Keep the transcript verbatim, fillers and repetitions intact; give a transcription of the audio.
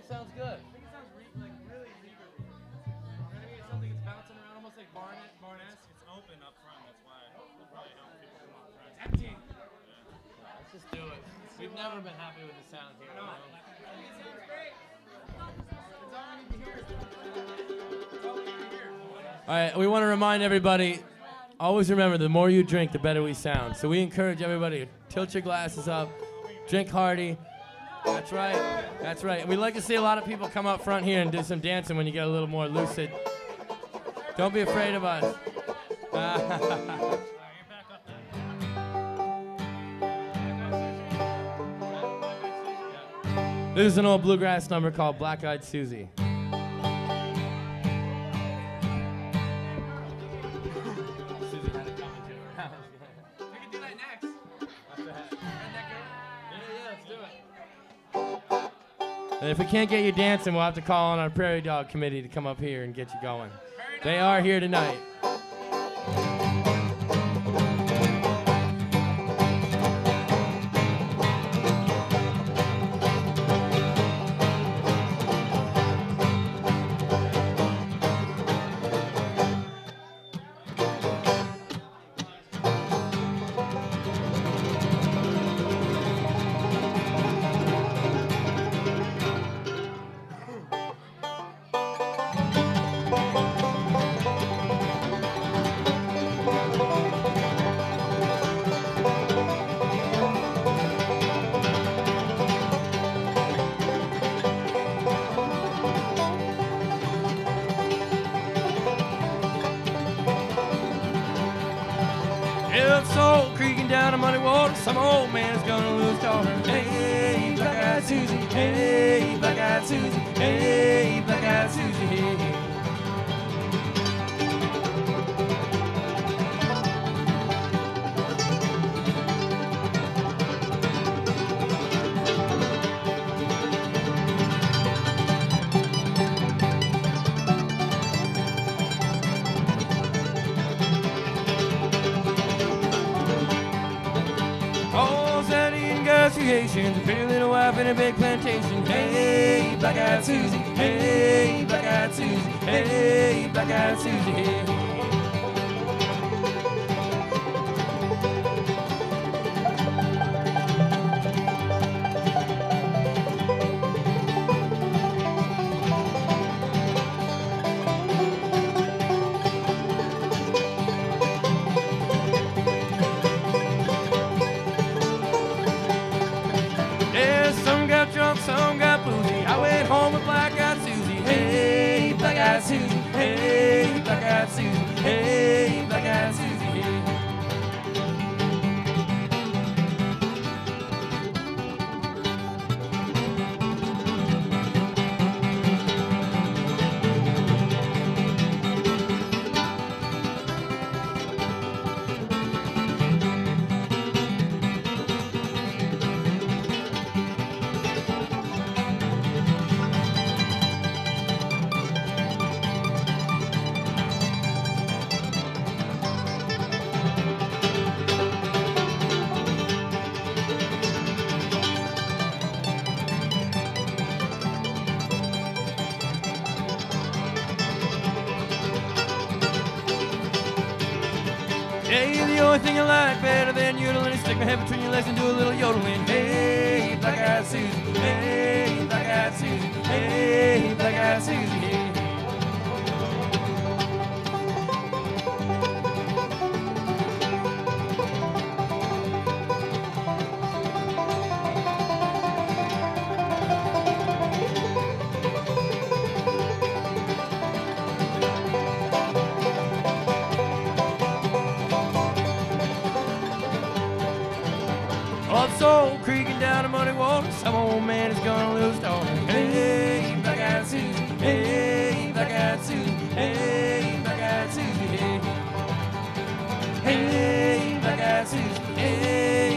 sounds good. I think it sounds re like really reverby. You know what I mean? It's something that's bouncing around almost like Barnet, Barnesque. It's open up front, that's why it'll probably help people come up front. It's empty. Yeah, let's just do it. We've never been happy with the sound here. No. You know? It sounds great. It's all we need to hear. It's all we need to hear. All right, we want to remind everybody, always remember, the more you drink, the better we sound. So we encourage everybody to tilt your glasses up, drink hearty. That's right. That's right. And we'd like to see a lot of people come up front here and do some dancing when you get a little more lucid. Don't be afraid of us. This is an old bluegrass number called Black Eyed Susie. And if we can't get you dancing, we'll have to call on our Prairie Dog Committee to come up here and get you going. They are here tonight. Soul creaking down a muddy water. Some old man's gonna lose daughter. Hey, black-eyed Susie. Hey, black-eyed Susie. Hey, black-eyed Susie. Hey, hey. Associations, a pretty little wife in a big plantation. Hey, black-eyed Susie. Hey, black-eyed Susie. Hey, black-eyed Susie. Hey, hey. Some got boozy. I went home with black-eyed Susie. Hey, black-eyed Susie. Hey, black-eyed Susie. Hey, black-eyed Susie. Hey. Hey, the only thing I like better than yodeling is stick my head between your legs and do a little yodeling. Hey, black-eyed Susie. Hey, black-eyed Susie. Hey, black-eyed Susie. Hey. Old soul creaking down a muddy water. Some old man is gonna lose daughter. Hey, black-eyed Susie. Hey, black-eyed Susie. Hey, black-eyed Susie. Hey, hey, black-eyed Susie. Hey.